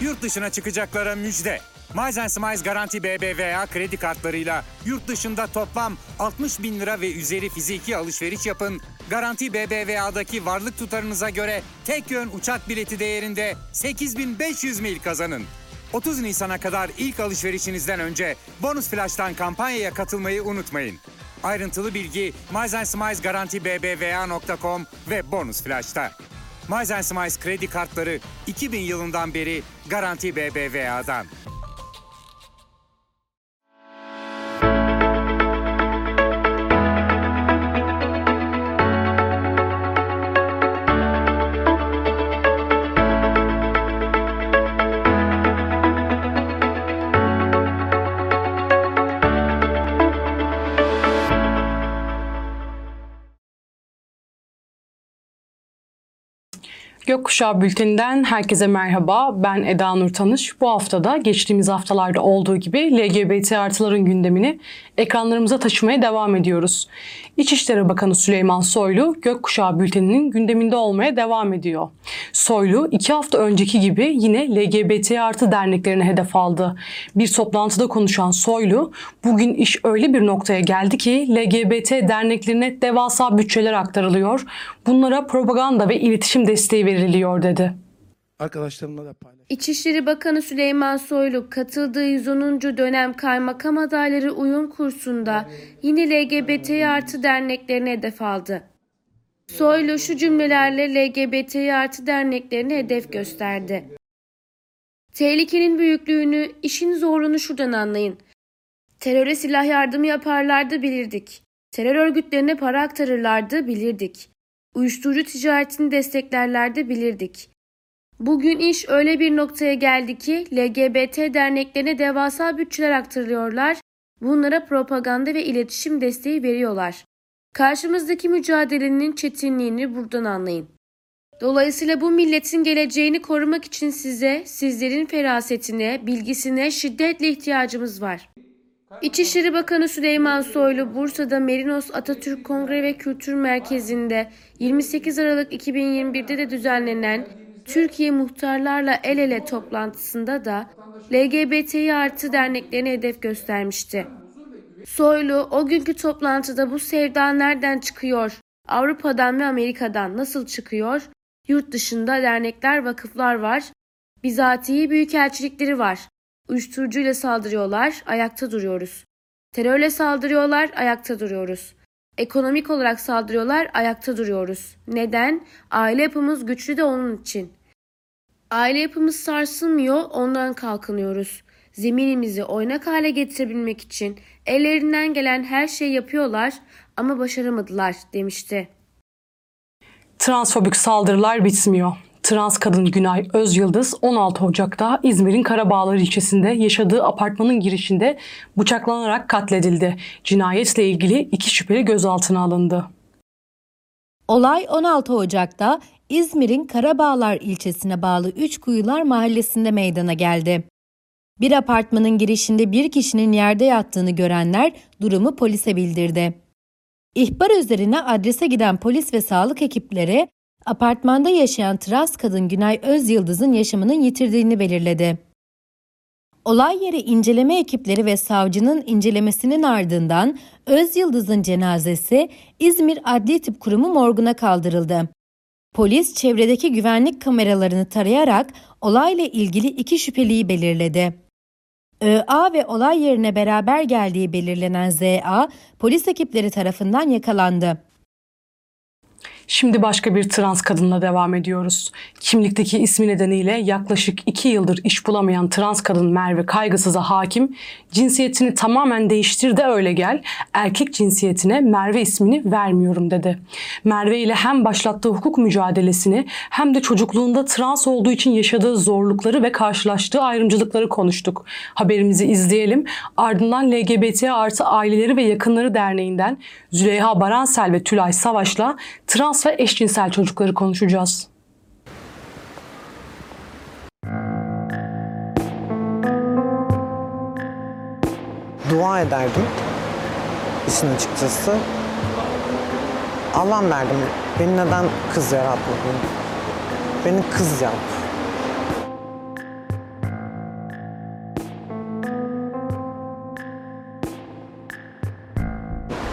Yurt dışına çıkacaklara müjde. Miles Smiles Garanti BBVA kredi kartlarıyla yurt dışında toplam 60 bin lira ve üzeri fiziki alışveriş yapın. Garanti BBVA'daki varlık tutarınıza göre tek yön uçak bileti değerinde 8.500 mil kazanın. 30 Nisan'a kadar ilk alışverişinizden önce Bonus Flash'tan kampanyaya katılmayı unutmayın. Ayrıntılı bilgi Miles Smiles Garanti BBVA.com ve Bonus Flash'ta. Miles Smiles kredi kartları 2000 yılından beri Garanti BBVA'dan. Gökkuşağı Bülteni'nden herkese merhaba. Ben Eda Nur Tanış. Bu haftada geçtiğimiz haftalarda olduğu gibi LGBT artıların gündemini ekranlarımıza taşımaya devam ediyoruz. İçişleri Bakanı Süleyman Soylu Gökkuşağı Bülteni'nin gündeminde olmaya devam ediyor. Soylu 2 hafta önceki gibi yine LGBT artı derneklerine hedef aldı. Bir toplantıda konuşan Soylu, bugün iş öyle bir noktaya geldi ki LGBT derneklerine devasa bütçeler aktarılıyor. Bunlara propaganda ve iletişim desteği veriliyor dedi. Arkadaşlarımla da paylaş. İçişleri Bakanı Süleyman Soylu katıldığı 110. dönem kaymakam adayları uyum kursunda yine LGBT artı derneklerine hedef aldı. Soylu şu cümlelerle LGBT artı derneklerine hedef gösterdi. Tehlikenin büyüklüğünü, işin zorluğunu şuradan anlayın. Teröre silah yardımı yaparlardı bilirdik. Terör örgütlerine para aktarırlardı bilirdik. Uyuşturucu ticaretini desteklerlerdi bilirdik. Bugün iş öyle bir noktaya geldi ki LGBT derneklerine devasa bütçeler aktarılıyorlar, bunlara propaganda ve iletişim desteği veriyorlar. Karşımızdaki mücadelenin çetinliğini buradan anlayın. Dolayısıyla bu milletin geleceğini korumak için sizlerin ferasetine, bilgisine şiddetle ihtiyacımız var. İçişleri Bakanı Süleyman Soylu, Bursa'da Merinos Atatürk Kongre ve Kültür Merkezi'nde 28 Aralık 2021'de de düzenlenen Türkiye Muhtarlarla El Ele toplantısında da LGBTİ artı derneklerine hedef göstermişti. Soylu, o günkü toplantıda bu sevda nereden çıkıyor, Avrupa'dan ve Amerika'dan nasıl çıkıyor, yurt dışında dernekler, vakıflar var, bizatihi büyükelçilikleri var. Uyuşturucuyla saldırıyorlar, ayakta duruyoruz. Terörle saldırıyorlar, ayakta duruyoruz. Ekonomik olarak saldırıyorlar, ayakta duruyoruz. Neden? Aile yapımız güçlü de onun için. Aile yapımız sarsılmıyor, ondan kalkınıyoruz. Zeminimizi oynak hale getirebilmek için ellerinden gelen her şeyi yapıyorlar ama başaramadılar demişti. Transfobik saldırılar bitmiyor. Trans kadın Günay Özyıldız 16 Ocak'ta İzmir'in Karabağlar ilçesinde yaşadığı apartmanın girişinde bıçaklanarak katledildi. Cinayetle ilgili 2 şüpheli gözaltına alındı. Olay 16 Ocak'ta İzmir'in Karabağlar ilçesine bağlı Üçkuyular mahallesinde meydana geldi. Bir apartmanın girişinde bir kişinin yerde yattığını görenler durumu polise bildirdi. İhbar üzerine adrese giden polis ve sağlık ekipleri apartmanda yaşayan trans kadın Günay Özyıldız'ın yaşamını yitirdiğini belirledi. Olay yeri inceleme ekipleri ve savcının incelemesinin ardından Özyıldız'ın cenazesi İzmir Adli Tıp Kurumu morguna kaldırıldı. Polis çevredeki güvenlik kameralarını tarayarak olayla ilgili 2 şüpheliyi belirledi. ÖA ve olay yerine beraber geldiği belirlenen ZA polis ekipleri tarafından yakalandı. Şimdi başka bir trans kadınla devam ediyoruz. Kimlikteki ismi nedeniyle yaklaşık 2 yıldır iş bulamayan trans kadın Merve Kaygısız'a hakim, cinsiyetini tamamen değiştir de öyle gel, erkek cinsiyetine Merve ismini vermiyorum dedi. Merve ile hem başlattığı hukuk mücadelesini hem de çocukluğunda trans olduğu için yaşadığı zorlukları ve karşılaştığı ayrımcılıkları konuştuk. Haberimizi izleyelim. Ardından LGBT artı aileleri ve yakınları derneğinden Züleyha Baransel ve Tülay Savaş'la trans ve eşcinsel çocukları konuşacağız. Dua ederdim işin açıkçası. Allah'ım derdim, beni neden kız yaratmadın? Beni kız yap.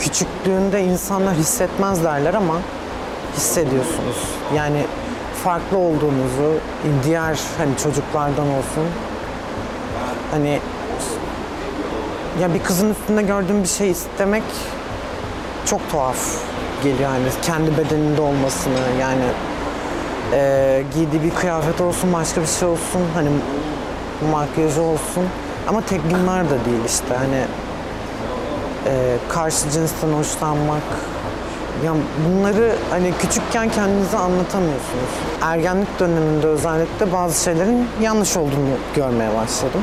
küçüklüğünde insanlar hissetmez derler ama hissediyorsunuz. Yani farklı olduğunuzu, diğer hani çocuklardan olsun. Hani ya bir kızın üstünde gördüğüm bir şey istemek çok tuhaf geliyor yani kendi bedeninde olmasını yani giydiği bir kıyafet olsun, başka bir şey olsun, hani makyajı olsun ama tek bunlar da değil işte hani karşı cinsten hoşlanmak. Ya bunları hani küçükken kendinize anlatamıyorsunuz. Ergenlik döneminde özellikle bazı şeylerin yanlış olduğunu görmeye başladım.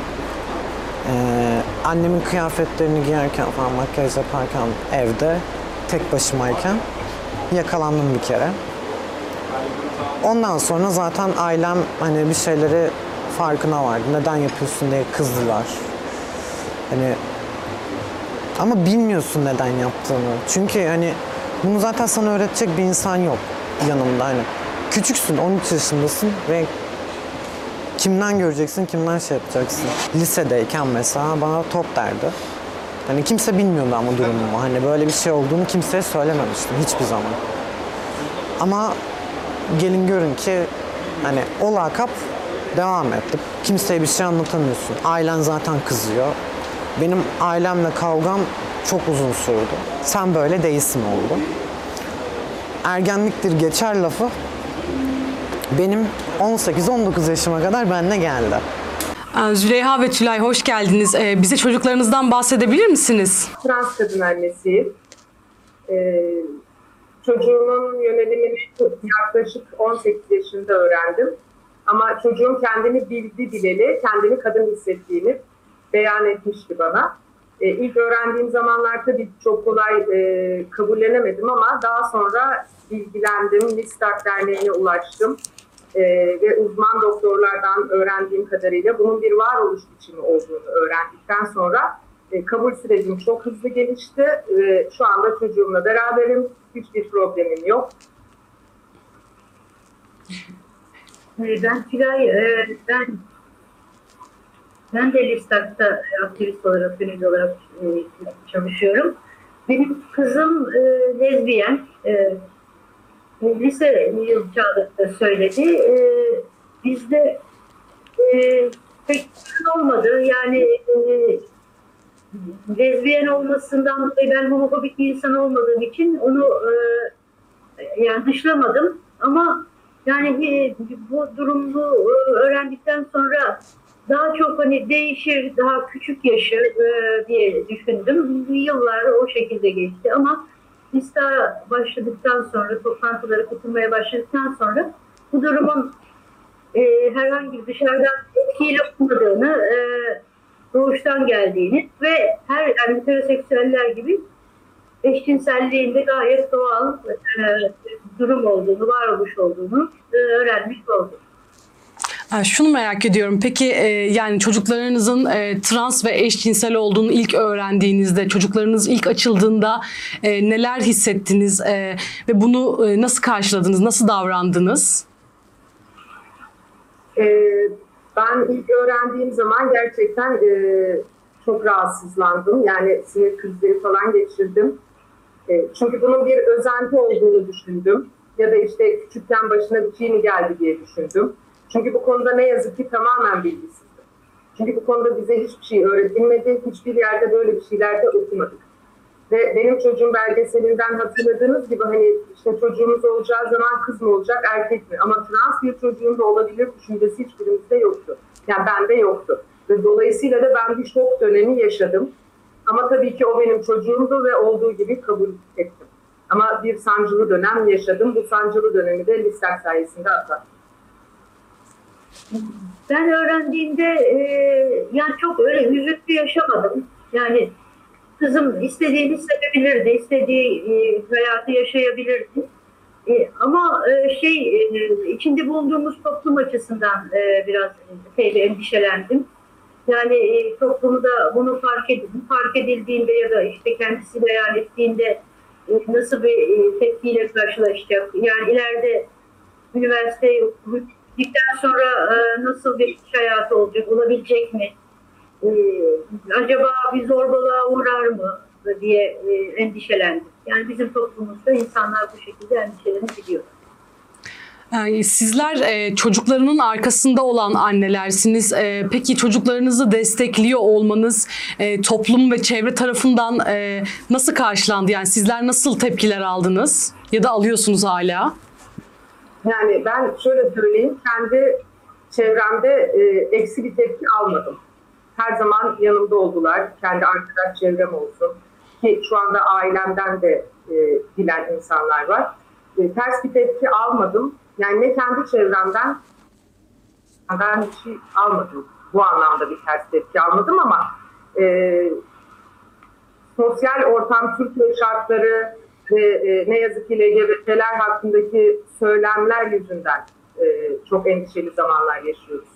Annemin kıyafetlerini giyerken falan, makyaj yaparken evde tek başımayken yakalandım bir kere. Ondan sonra zaten ailem hani bir şeyleri farkına vardı. Neden yapıyorsun diye kızdılar. Hani ama bilmiyorsun neden yaptığını. Çünkü hani bunu zaten sana öğretecek bir insan yok yanımda hani. Küçüksün, 13 yaşındasın ve kimden göreceksin, kimden şey yapacaksın. Lisedeyken mesela bana top derdi. Hani kimse bilmiyordu ama durumumu. Hani böyle bir şey olduğunu kimseye söylememiştim hiçbir zaman. Ama gelin görün ki hani o lakap devam etti. Kimseye bir şey anlatamıyorsun. Ailen zaten kızıyor. Benim ailemle kavgam çok uzun sürdü. Sen böyle değilsin oldu. Ergenliktir geçer lafı benim 18-19 yaşıma kadar benimle geldi. Züleyha ve Tülay hoş geldiniz. Bize çocuklarınızdan bahsedebilir misiniz? Trans kadın annesiyim. Çocuğumun yönelimini yaklaşık 18 yaşında öğrendim. Ama çocuğum kendini bildi bileli, kendini kadın hissettiğini beyan etmişti bana. İlk öğrendiğim zamanlar tabii çok kolay kabullenemedim ama daha sonra bilgilendim, Listak Derneği'ne ulaştım. Ve uzman doktorlardan öğrendiğim kadarıyla bunun bir varoluş biçimi olduğunu öğrendikten sonra kabul sürecim çok hızlı gelişti. Şu anda çocuğumla beraberim. Hiçbir problemim yok. Ben Tülay, ben de Listak'ta aktivist olarak, gönüllü olarak çalışıyorum. Benim kızım lezbiyen, lise yıl çağında söyledi. Bizde pek olmadı. Yani lezbiyen olmasından dolayı ben homofobik bir insan olmadığım için onu yani dışlamadım. Ama yani bu durumu öğrendikten sonra daha çok hani değişir, daha küçük yaşır diye düşündüm. Yıllar o şekilde geçti ama lista başladıktan sonra, toplantılara katılmaya başladıktan sonra bu durumun herhangi bir dışarıdan etkiyle olmadığını, doğuştan geldiğini ve her yani heteroseksüeller gibi eşcinselliğinde gayet doğal durum olduğunu, varoluş olduğunu öğrenmiş oldum. Şunu merak ediyorum. Peki yani çocuklarınızın trans ve eşcinsel olduğunu ilk öğrendiğinizde, çocuklarınız ilk açıldığında neler hissettiniz ve bunu nasıl karşıladınız, nasıl davrandınız? Ben ilk öğrendiğim zaman gerçekten çok rahatsızlandım. Yani sinir krizleri falan geçirdim. Çünkü bunun bir özenti olduğunu düşündüm. Ya da işte küçükken başına bir şey mi geldi diye düşündüm. Çünkü bu konuda ne yazık ki tamamen bilgisizdim. Çünkü bu konuda bize hiçbir şey öğretilmedi. Hiçbir yerde böyle bir şeyler de okumadık. Ve benim çocuğum belgeselinden hatırladığınız gibi hani işte çocuğumuz olacağı zaman kız mı olacak, erkek mi? Ama trans bir çocuğun da olabilir düşüncesi hiçbirimizde yoktu. Yani bende yoktu. Ve dolayısıyla da ben bir şok dönemi yaşadım. Ama tabii ki o benim çocuğumdu ve olduğu gibi kabul ettim. Ama bir sancılı dönem yaşadım. Bu sancılı dönemi de Listak sayesinde atlattım. Ben öğrendiğimde yani çok öyle üzüntü yaşamadım. Yani kızım istediğini sevebilirdi, istediği hayatı yaşayabilirdi. Ama içinde bulunduğumuz toplum açısından biraz endişelendim. Yani toplumda bunu fark edildiğinde ya da işte kendisi beyan ettiğinde nasıl bir tepkiyle karşılaşacak? Yani ileride üniversiteye gittikten sonra nasıl bir iş hayatı olacak, olabilecek mi? Acaba bir zorbalığa uğrar mı? diye endişelendim. Yani bizim toplumumuzda insanlar bu şekilde endişelenebiliyor. Sizler çocuklarının arkasında olan annelersiniz. Peki çocuklarınızı destekliyor olmanız toplum ve çevre tarafından nasıl karşılandı? Yani sizler nasıl tepkiler aldınız ya da alıyorsunuz hala? Yani ben şöyle söyleyeyim, kendi çevremde eksi bir tepki almadım. Her zaman yanımda oldular, kendi arkadaş çevrem olsun. Ki şu anda ailemden de bilen insanlar var. Ters bir tepki almadım. Yani ne kendi çevremden ben hiç şey almadım. Bu anlamda bir ters tepki almadım ama sosyal ortam, Türkiye şartları ve ne yazık ki LGBT'ler hakkındaki söylemler yüzünden çok endişeli zamanlar yaşıyoruz.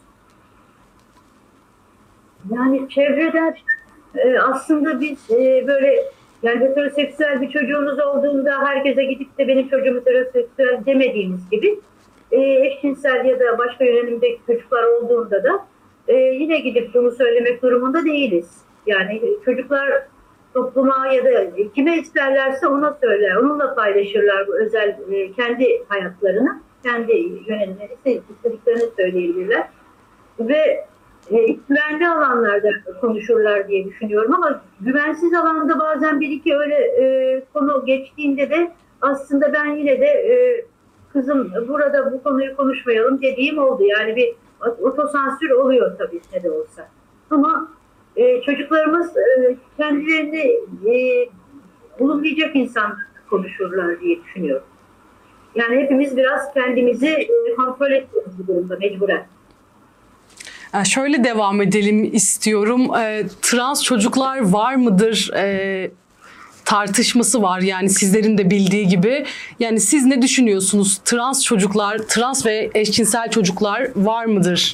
Yani çevreden aslında biz böyle yani heteroseksüel bir çocuğunuz olduğunda herkese gidip de benim çocuğum heteroseksüel demediğimiz gibi eşcinsel ya da başka yönelimdeki çocuklar olduğunda da yine gidip bunu söylemek durumunda değiliz. Yani çocuklar topluma ya da kime isterlerse ona söyler, onunla paylaşırlar bu özel kendi hayatlarını, kendi yönelimleri istediklerini söyleyebilirler. Ve güvenli alanlarda konuşurlar diye düşünüyorum ama güvensiz alanda bazen bir iki öyle konu geçtiğinde de aslında ben yine de kızım burada bu konuyu konuşmayalım dediğim oldu. Yani bir otosansür oluyor tabii ne de olsa. Ama çocuklarımız kendilerini bulunmayacak insanlar konuşurlar diye düşünüyorum. Yani hepimiz biraz kendimizi kontrol ettiğimiz bir durumda mecburen. Şöyle devam edelim istiyorum. Trans çocuklar var mıdır? Tartışması var yani sizlerin de bildiği gibi. Yani siz ne düşünüyorsunuz? Trans çocuklar, trans ve eşcinsel çocuklar var mıdır?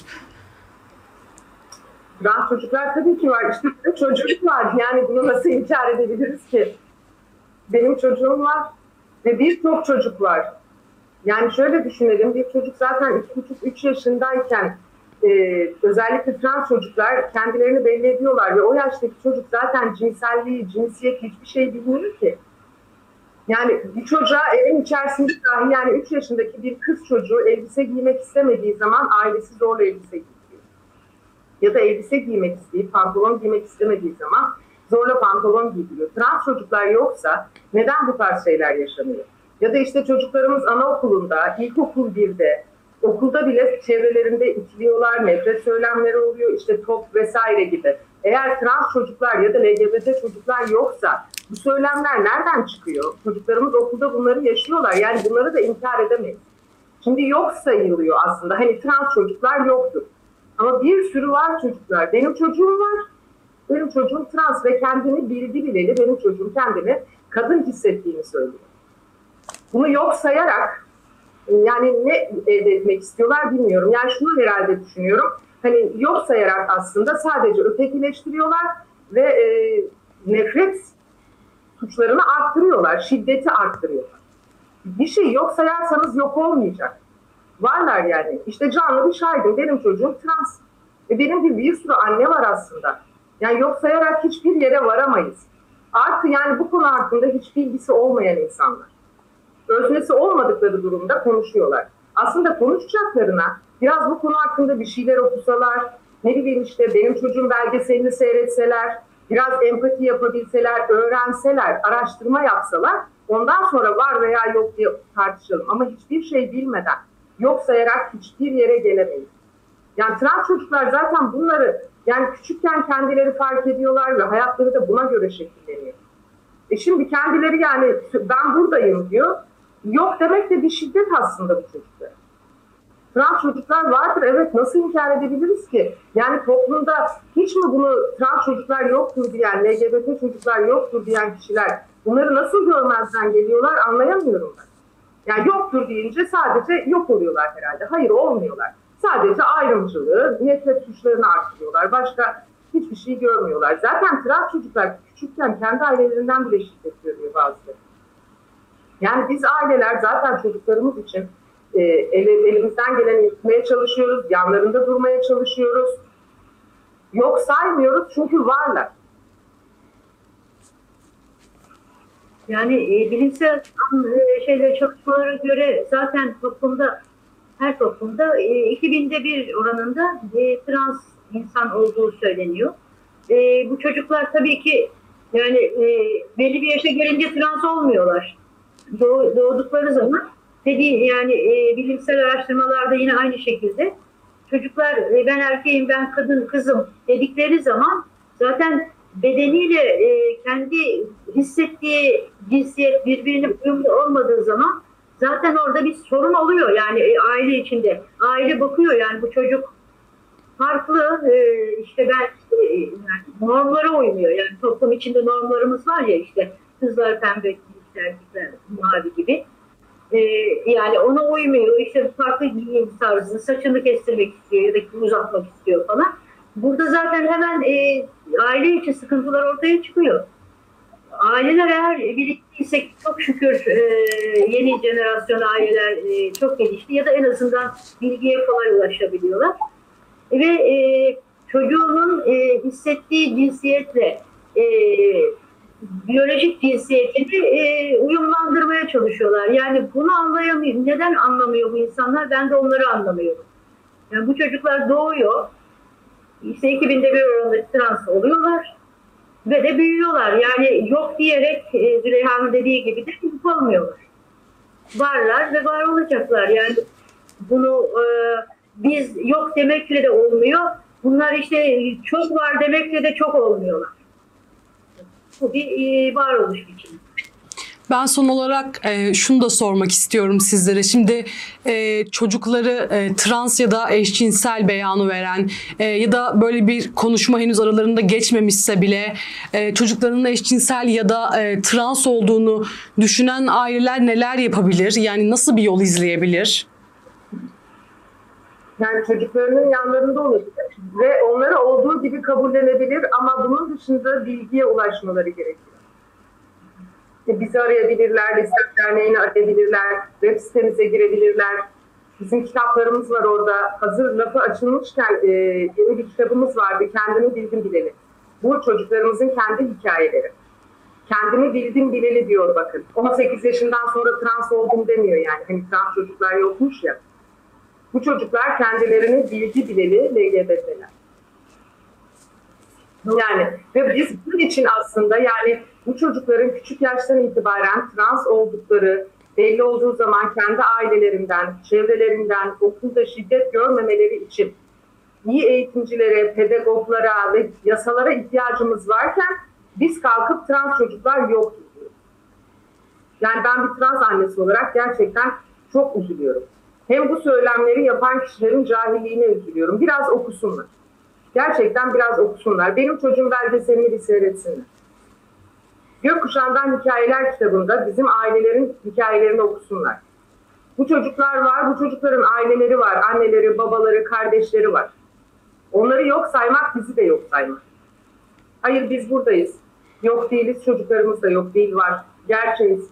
Trans çocuklar tabii ki var. İşte çocuk var. Yani bunu nasıl inkar edebiliriz ki? Benim çocuğum var ve birçok çocuk var. Yani şöyle düşünelim. Bir çocuk zaten 2,5-3 yaşındayken özellikle trans çocuklar kendilerini belli ediyorlar ve o yaştaki çocuk zaten cinselliği, cinsiyet hiçbir şey bilmiyor ki. Yani bir çocuğa evin içerisinde dahi yani 3 yaşındaki bir kız çocuğu elbise giymek istemediği zaman ailesi zorla elbise giydiriyor. Ya da elbise giymek isteyip pantolon giymek istemediği zaman zorla pantolon giydiriyor. Trans çocuklar yoksa neden bu tarz şeyler yaşanıyor? Ya da işte çocuklarımız anaokulunda, ilkokul 1'de, okulda bile çevrelerinde itiliyorlar, nefret söylemleri oluyor, işte top vesaire gibi. Eğer trans çocuklar ya da LGBT çocuklar yoksa bu söylemler nereden çıkıyor? Çocuklarımız okulda bunları yaşıyorlar. Yani bunları da inkar edemeyiz. Şimdi yok sayılıyor aslında. Hani trans çocuklar yoktur. Ama bir sürü var çocuklar. Benim çocuğum var. Benim çocuğum trans ve kendini bildi bileli benim çocuğum kendini kadın hissettiğini söylüyor. Bunu yok sayarak yani ne elde etmek istiyorlar bilmiyorum. Yani şunu herhalde düşünüyorum. Hani yok sayarak aslında sadece ötekileştiriyorlar ve nefret suçlarını arttırıyorlar, şiddeti arttırıyorlar. Bir şey yok sayarsanız yok olmayacak. Varlar yani. İşte canlı bir şahidim. Benim çocuğum trans. Benim gibi bir sürü anne var aslında. Yani yok sayarak hiçbir yere varamayız. Artı yani bu konu hakkında hiç bilgisi olmayan insanlar. Öznesi olmadıkları durumda konuşuyorlar. Aslında konuşacaklarına biraz bu konu hakkında bir şeyler okusalar, ne bileyim işte benim çocuğum belgeselini seyretseler, biraz empati yapabilseler, öğrenseler, araştırma yapsalar, ondan sonra var veya yok diye tartışalım. Ama hiçbir şey bilmeden, yok sayarak hiçbir yere gelemeyiz. Yani trans çocuklar zaten bunları yani küçükken kendileri fark ediyorlar ve hayatları da buna göre şekilleniyor. Şimdi kendileri yani ben buradayım diyor. Yok demek de bir şiddet aslında bu çocuklar. Trans çocuklar vardır, evet, nasıl inkar edebiliriz ki? Yani toplumda hiç mi bunu trans çocuklar yoktur diyen, LGBT çocuklar yoktur diyen kişiler bunları nasıl görmezden geliyorlar anlayamıyorum ben. Yani yoktur deyince sadece yok oluyorlar herhalde. Hayır, olmuyorlar. Sadece ayrımcılığı, nefret suçlarını artırıyorlar. Başka hiçbir şey görmüyorlar. Zaten trans çocuklar küçükken kendi ailelerinden bile şiddet görüyor bazıları. Yani biz aileler zaten çocuklarımız için elimizden geleni yapmaya çalışıyoruz, yanlarında durmaya çalışıyoruz. Yok saymıyoruz çünkü varlar. Yani bilimsel çalışmalara göre zaten her toplumda 2000'de bir oranında trans insan olduğu söyleniyor. Bu çocuklar tabii ki yani belli bir yaşa gelince trans olmuyorlar. Doğdukları zaman bilimsel araştırmalarda yine aynı şekilde çocuklar ben erkeğim, ben kadın, kızım dedikleri zaman zaten bedeniyle kendi hissettiği cinsiyet birbirine uyumlu olmadığı zaman zaten orada bir sorun oluyor. Yani aile içinde. Aile bakıyor yani bu çocuk farklı, normlara uymuyor. Yani toplum içinde normlarımız var ya, işte kızlar pembe, erkekler mavi gibi. Yani ona uymuyor. İşte farklı giyim tarzı, saçını kestirmek istiyor ya da uzatmak istiyor falan. Burada zaten hemen aile içi sıkıntılar ortaya çıkıyor. Aileler eğer birlikteyse, çok şükür yeni jenerasyon aileler çok gelişti ya da en azından bilgiye kolay ulaşabiliyorlar. Ve çocuğunun hissettiği cinsiyetle biyolojik cinsiyetini uyumlandırmaya çalışıyorlar. Yani bunu anlayamıyor. Neden anlamıyor bu insanlar? Ben de onları anlamıyorum. Yani bu çocuklar doğuyor. İşte 2000'de bir oranda trans oluyorlar ve de büyüyorlar. Yani yok diyerek Züleyha'nın dediği gibi de yapamıyorlar. Varlar ve var olacaklar. Yani bunu biz yok demekle de olmuyor. Bunlar işte çok var demekle de çok olmuyorlar. Bu bir varoluş biçimi. Ben son olarak şunu da sormak istiyorum sizlere. Şimdi çocukları trans ya da eşcinsel beyanı veren ya da böyle bir konuşma henüz aralarında geçmemişse bile çocuklarının eşcinsel ya da trans olduğunu düşünen aileler neler yapabilir? Yani nasıl bir yol izleyebilir? Yani çocuklarının yanlarında olabilir ve onları olduğu gibi kabullenebilir ama bunun dışında bilgiye ulaşmaları gerekiyor. Bizi arayabilirler, Destek Derneği'ni arayabilirler, web sitemize girebilirler. Bizim kitaplarımız var orada. Hazır lafı açılmışken yeni bir kitabımız vardı, Kendimi Bildim Bileli. Bu çocuklarımızın kendi hikayeleri. Kendimi bildim bileli diyor bakın. 18 yaşından sonra trans oldum demiyor yani. Hani trans çocuklar yokmuş ya. Bu çocuklar kendilerini bildi bileli LGBT'ler. Yani ve biz bunun için aslında yani bu çocukların küçük yaştan itibaren trans oldukları belli olduğu zaman kendi ailelerinden, çevrelerinden, okulda şiddet görmemeleri için iyi eğitimcilere, pedagoglara ve yasalara ihtiyacımız varken biz kalkıp trans çocuklar yok diyoruz. Yani ben bir trans annesi olarak gerçekten çok üzülüyorum. Hem bu söylemleri yapan kişilerin cahilliğine üzülüyorum. Biraz okusunlar. Gerçekten biraz okusunlar. Benim çocuğum belgeselini bir seyretsinler. Gökkuşağından Hikayeler kitabında bizim ailelerin hikayelerini okusunlar. Bu çocuklar var, bu çocukların aileleri var. Anneleri, babaları, kardeşleri var. Onları yok saymak bizi de yok saymak. Hayır biz buradayız. Yok değiliz, çocuklarımız da yok değil, var. Gerçeğiz.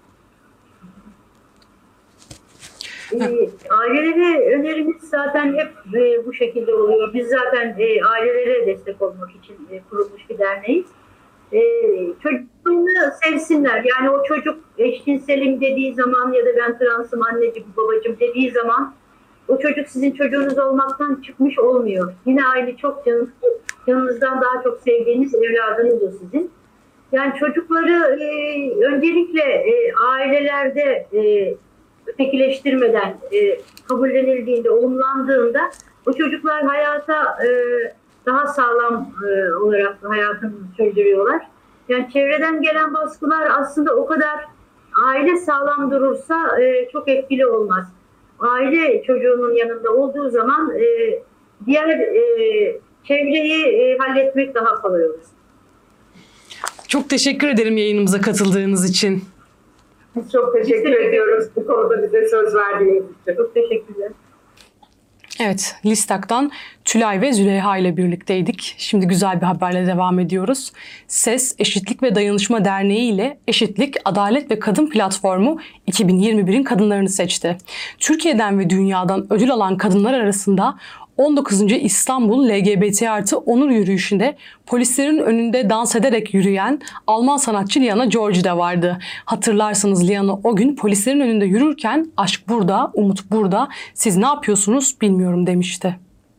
Ailelere önerimiz zaten hep bu şekilde oluyor. Biz zaten ailelere destek olmak için kurulmuş bir derneğiz. Çocuklarını sevsinler. Yani o çocuk eşcinselim dediği zaman ya da ben transım anneciğim babacığım dediği zaman o çocuk sizin çocuğunuz olmaktan çıkmış olmuyor. Yine aynı çok yanınızdan daha çok sevdiğiniz evladınız o sizin. Yani çocukları öncelikle ailelerde ötekileştirmeden kabullenildiğinde, olumlandığında o çocuklar hayata daha sağlam olarak hayatını sürdürüyorlar. Yani çevreden gelen baskılar aslında o kadar aile sağlam durursa çok etkili olmaz. Aile çocuğunun yanında olduğu zaman diğer çevreyi halletmek daha kolay olur. Çok teşekkür ederim yayınımıza katıldığınız için. Biz çok teşekkür ediyoruz bu konuda bize söz verdiğiniz için. Çok teşekkürler. Evet, Listak'tan Tülay ve Züleyha ile birlikteydik. Şimdi güzel bir haberle devam ediyoruz. SES, Eşitlik ve Dayanışma Derneği ile Eşitlik, Adalet ve Kadın Platformu 2021'in kadınlarını seçti. Türkiye'den ve dünyadan ödül alan kadınlar arasında 19. İstanbul LGBT artı onur yürüyüşünde polislerin önünde dans ederek yürüyen Alman sanatçı Liana Georgi de vardı. Hatırlarsanız Liana o gün polislerin önünde yürürken "Aşk burada, umut burada, siz ne yapıyorsunuz bilmiyorum" demişti.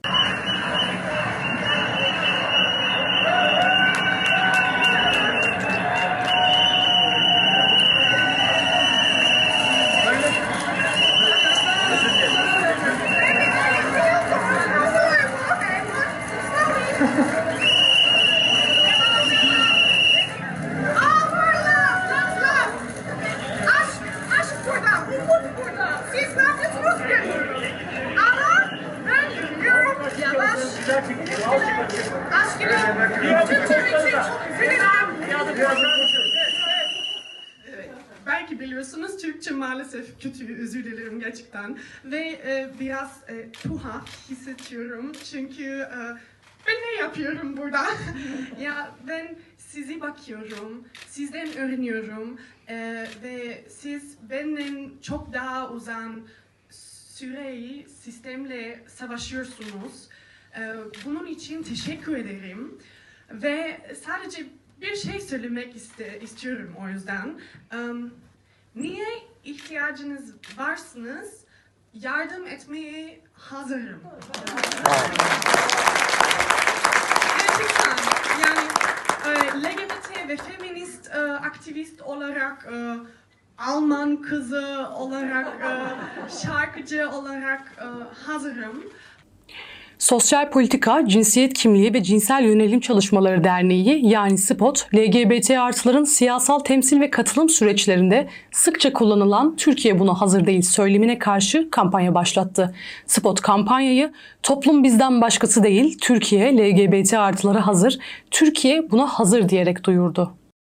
Belki biliyorsunuz Türkçe maalesef kötü, özür dilerim gerçekten. Ve biraz tuhaf hissediyorum çünkü ben ne yapıyorum burada? Ya ben sizi bakıyorum, sizden öğreniyorum ve siz benden çok daha uzun süreyi sistemle savaşıyorsunuz. Bunun için teşekkür ederim ve sadece bir şey söylemek istiyorum o yüzden. Niye ihtiyacınız varsanız yardım etmeye hazırım. Gerçekten yani LGBT ve feminist aktivist olarak, Alman kızı olarak, şarkıcı olarak hazırım. Sosyal Politika, Cinsiyet Kimliği ve Cinsel Yönelim Çalışmaları Derneği yani SPOT, LGBT artıların siyasal temsil ve katılım süreçlerinde sıkça kullanılan "Türkiye buna hazır değil" söylemine karşı kampanya başlattı. SPOT kampanyayı "Toplum bizden başkası değil, Türkiye LGBT artılara hazır, Türkiye buna hazır" diyerek duyurdu.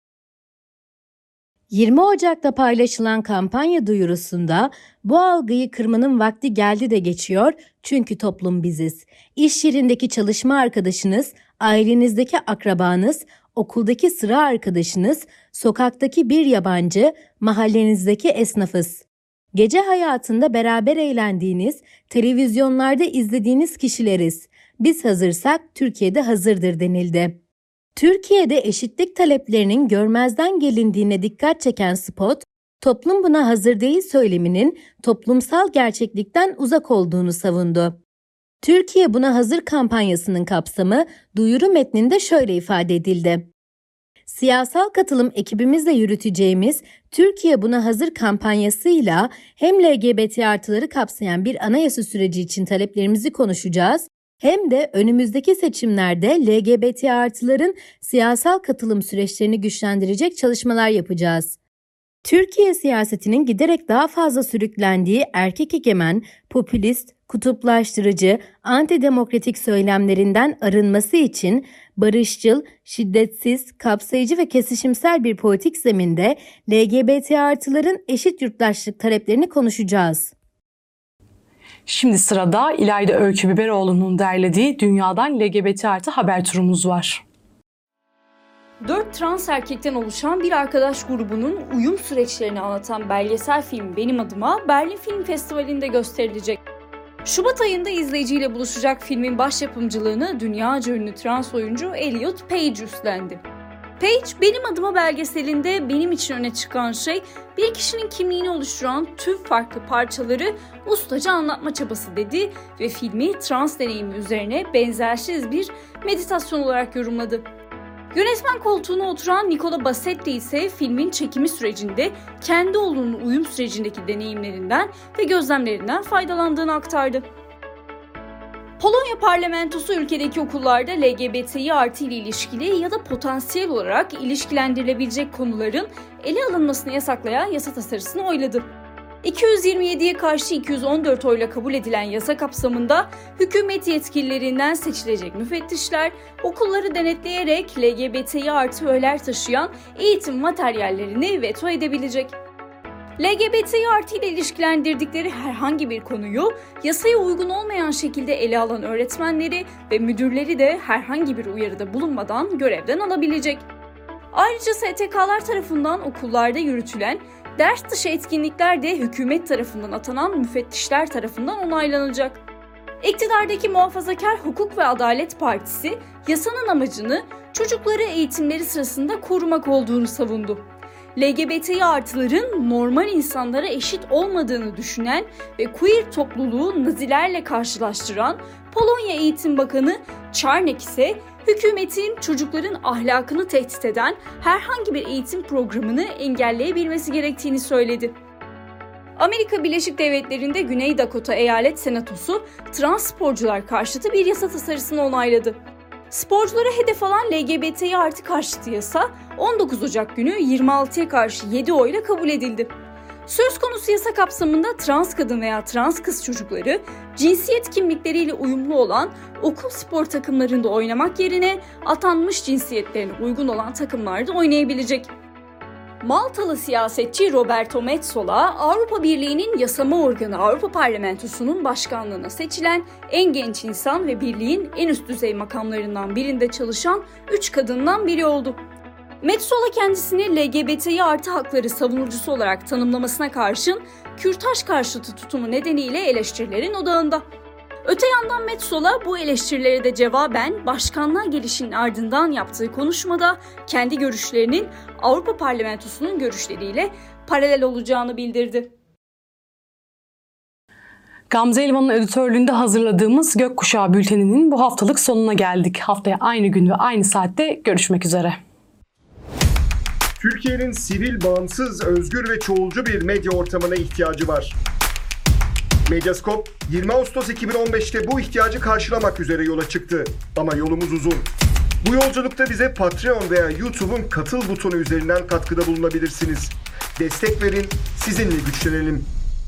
20 Ocak'ta paylaşılan kampanya duyurusunda "Bu algıyı kırmanın vakti geldi" de geçiyor çünkü toplum biziz. İş yerindeki çalışma arkadaşınız, ailenizdeki akrabanız, okuldaki sıra arkadaşınız, sokaktaki bir yabancı, mahallenizdeki esnafız. Gece hayatında beraber eğlendiğiniz, televizyonlarda izlediğiniz kişileriz. Biz hazırsak Türkiye'de hazırdır denildi. Türkiye'de eşitlik taleplerinin görmezden gelindiğine dikkat çeken SPOT, "Toplum buna hazır değil" söyleminin toplumsal gerçeklikten uzak olduğunu savundu. Türkiye buna hazır kampanyasının kapsamı duyuru metninde şöyle ifade edildi. Siyasal katılım ekibimizle yürüteceğimiz Türkiye buna hazır kampanyasıyla hem LGBT artıları kapsayan bir anayasa süreci için taleplerimizi konuşacağız, hem de önümüzdeki seçimlerde LGBT artıların siyasal katılım süreçlerini güçlendirecek çalışmalar yapacağız. Türkiye siyasetinin giderek daha fazla sürüklendiği erkek egemen, popülist, kutuplaştırıcı, antidemokratik söylemlerinden arınması için barışçıl, şiddetsiz, kapsayıcı ve kesişimsel bir politik zeminde LGBT artıların eşit yurttaşlık taleplerini konuşacağız. Şimdi sırada İlayda Öykü Biberoğlu'nun derlediği Dünyadan LGBT artı haber turumuz var. 4 trans erkekten oluşan bir arkadaş grubunun uyum süreçlerini anlatan belgesel film Benim Adıma Berlin Film Festivali'nde gösterilecek. Şubat ayında izleyiciyle buluşacak filmin başyapımcılığını dünyaca ünlü trans oyuncu Elliot Page üstlendi. Page, Benim Adıma belgeselinde benim için öne çıkan şey bir kişinin kimliğini oluşturan tüm farklı parçaları ustaca anlatma çabası dedi ve filmi trans deneyimi üzerine benzersiz bir meditasyon olarak yorumladı. Yönetmen koltuğuna oturan Nicola Bassetti ise filmin çekimi sürecinde kendi oğlunun uyum sürecindeki deneyimlerinden ve gözlemlerinden faydalandığını aktardı. Polonya parlamentosu ülkedeki okullarda LGBTİ artı ile ilişkili ya da potansiyel olarak ilişkilendirilebilecek konuların ele alınmasını yasaklayan yasa tasarısını oyladı. 227'ye karşı 214 oyla kabul edilen yasa kapsamında hükümet yetkililerinden seçilecek müfettişler okulları denetleyerek LGBTİ artı öğeler taşıyan eğitim materyallerini veto edebilecek. LGBTİ artı ile ilişkilendirdikleri herhangi bir konuyu yasaya uygun olmayan şekilde ele alan öğretmenleri ve müdürleri de herhangi bir uyarıda bulunmadan görevden alabilecek. Ayrıca STK'lar tarafından okullarda yürütülen ders dışı etkinlikler de hükümet tarafından atanan müfettişler tarafından onaylanacak. İktidardaki Muhafazakar Hukuk ve Adalet Partisi yasanın amacını çocukları eğitimleri sırasında korumak olduğunu savundu. LGBTİ artıların normal insanlara eşit olmadığını düşünen ve queer topluluğu Nazilerle karşılaştıran Polonya Eğitim Bakanı Czarnek ise hükümetin çocukların ahlakını tehdit eden herhangi bir eğitim programını engelleyebilmesi gerektiğini söyledi. Amerika Birleşik Devletleri'nde Güney Dakota Eyalet Senatosu trans sporcular karşıtı bir yasa tasarısını onayladı. Sporculara hedef alan LGBTİ artı karşıtı yasa 19 Ocak günü 26'ya karşı 7 oyla kabul edildi. Söz konusu yasa kapsamında trans kadın veya trans kız çocukları cinsiyet kimlikleriyle uyumlu olan okul spor takımlarında oynamak yerine atanmış cinsiyetlerine uygun olan takımlarda oynayabilecek. Maltalı siyasetçi Roberto Metsola, Avrupa Birliği'nin yasama organı Avrupa Parlamentosu'nun başkanlığına seçilen en genç insan ve birliğin en üst düzey makamlarından birinde çalışan 3 kadından biri oldu. Metsola kendisini LGBTİ artı hakları savunucusu olarak tanımlamasına karşın kürtaj karşıtı tutumu nedeniyle eleştirilerin odağında. Öte yandan Metsola bu eleştirilere de cevaben başkanlığa gelişinin ardından yaptığı konuşmada kendi görüşlerinin Avrupa Parlamentosu'nun görüşleriyle paralel olacağını bildirdi. Gamze Elvan'ın editörlüğünde hazırladığımız Gökkuşağı Bülteni'nin bu haftalık sonuna geldik. Haftaya aynı gün ve aynı saatte görüşmek üzere. Türkiye'nin sivil, bağımsız, özgür ve çoğulcu bir medya ortamına ihtiyacı var. Medyascope 20 Ağustos 2015'te bu ihtiyacı karşılamak üzere yola çıktı. Ama yolumuz uzun. Bu yolculukta bize Patreon veya YouTube'un katıl butonu üzerinden katkıda bulunabilirsiniz. Destek verin, sizinle güçlenelim.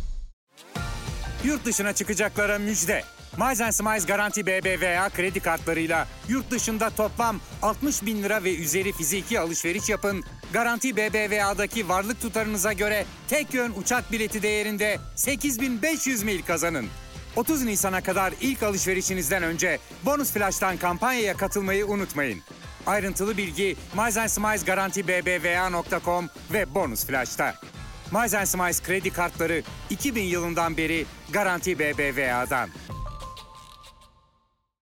Yurt dışına çıkacaklara müjde. Miles & Smiles Garanti BBVA kredi kartlarıyla yurt dışında toplam 60.000 lira ve üzeri fiziki alışveriş yapın. Garanti BBVA'daki varlık tutarınıza göre tek yön uçak bileti değerinde 8.500 mil kazanın. 30 Nisan'a kadar ilk alışverişinizden önce Bonus Flash'tan kampanyaya katılmayı unutmayın. Ayrıntılı bilgi Miles & Smiles Garanti BBVA.com ve Bonus Flash'ta. Miles & Smiles kredi kartları 2000 yılından beri Garanti BBVA'dan.